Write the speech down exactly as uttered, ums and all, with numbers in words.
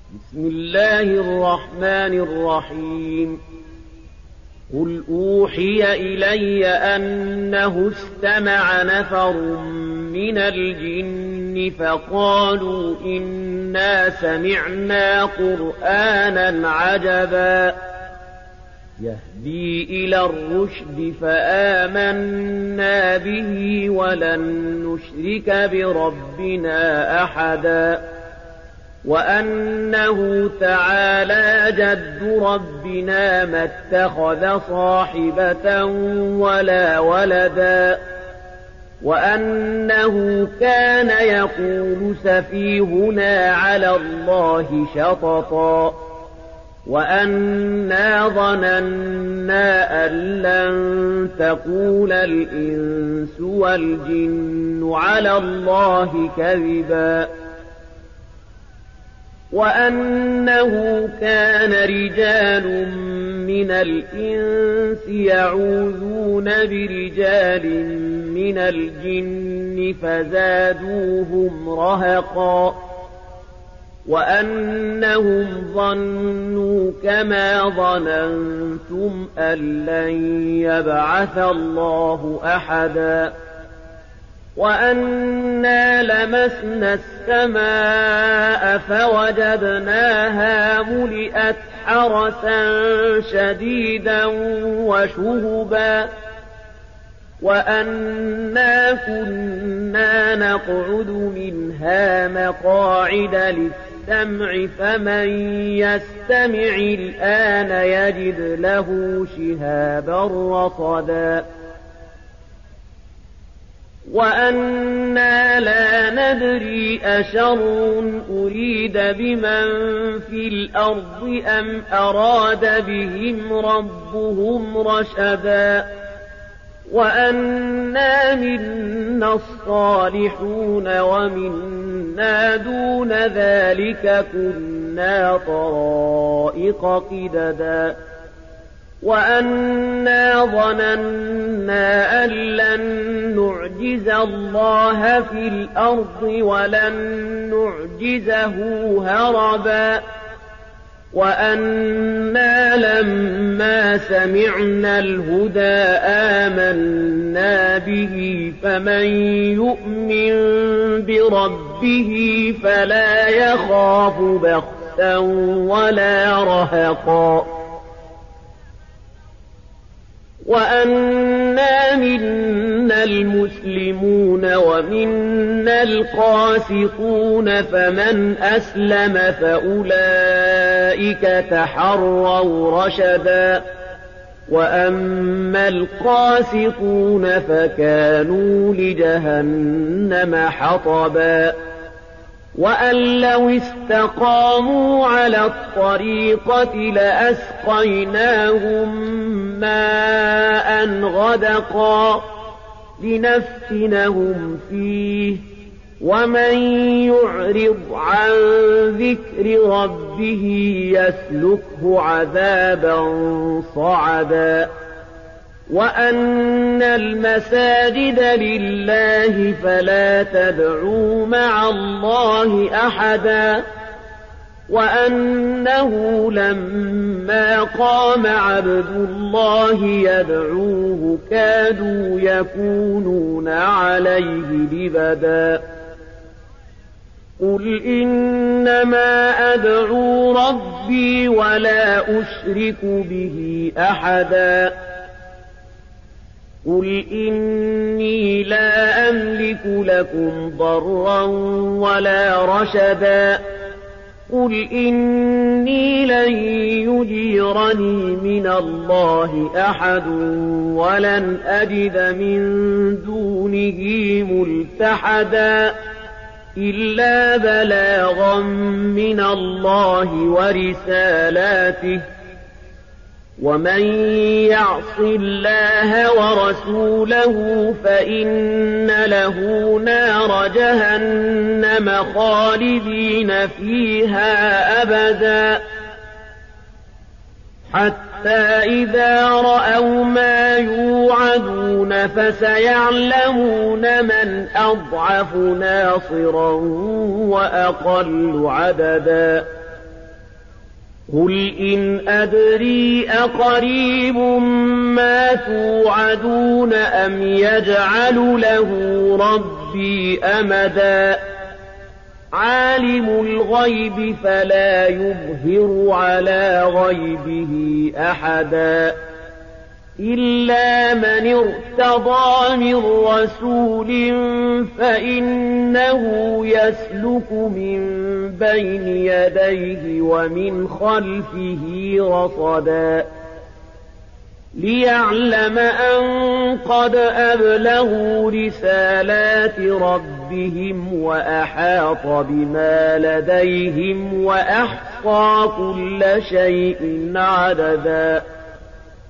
بسم الله الرحمن الرحيم قل أوحي إلي أنه استمع نفر من الجن فقالوا إنا سمعنا قرآنا عجبا يهدي إلى الرشد فآمنا به ولن نشرك بربنا أحدا وأنه تعالى جد ربنا ما اتخذ صاحبة ولا ولدا وأنه كان يقول سفيهنا على الله شططا وأنا ظننا أن لن تقول الإنس والجن على الله كذبا وأنه كان رجال من الإنس يعوذون برجال من الجن فزادوهم رهقا وأنهم ظنوا كما ظننتم أن لن يبعث الله أحدا وأنا لمسنا السماء فوجدناها ملئت حرسا شديدا وشهبا وأنا كنا نقعد منها مقاعد للسمع فمن يستمع الآن يجد له شهابا رصدا وأنا لا ندري أشر أريد بمن في الأرض أم أراد بهم ربهم رشدا وأنا منا الصالحون ومنا دون ذلك كنا طرائق قددا وأنا ظننا أن لن نعجز الله في الأرض ولن نعجزه هربا وأنا لما سمعنا الهدى آمنا به فمن يؤمن بربه فلا يخاف بخسا ولا رهقا وأنا منا المسلمون ومنا القاسطون فمن أسلم فأولئك تحروا رشدا وأما القاسطون فكانوا لجهنم حطبا وأن لو استقاموا على الطريقة لأسقيناهم ماء غدقا لنفتنهم فيه ومن يعرض عن ذكر ربه يسلكه عذابا صعدا وأن المساجد لله فلا تدعوا مع الله أحدا وأنه لما قام عبد الله يدعوه كادوا يكونون عليه لبدا قل إنما أدعو ربي ولا أشرك به أحدا قل إني لا أملك لكم ضرا ولا رشدا قل إني لن يجيرني من الله أحد ولن أجد من دونه ملتحدا إلا بلاغا من الله ورسالاته ومن يعص الله ورسوله فإن له نار جهنم خالدين فيها أبدا حتى إذا رأوا ما يوعدون فسيعلمون من أضعف ناصرا وأقل عددا قل إن أدري أقريب ما توعدون أم يجعل له ربي أمدا عالم الغيب فلا يظهر على غيبه أحدا إلا من ارتضى من رسول فإنه يسلك من بين يديه ومن خلفه رصدا ليعلم أن قد أبلغوا رسالات ربهم وأحاط بما لديهم وأحصى كل شيء عددا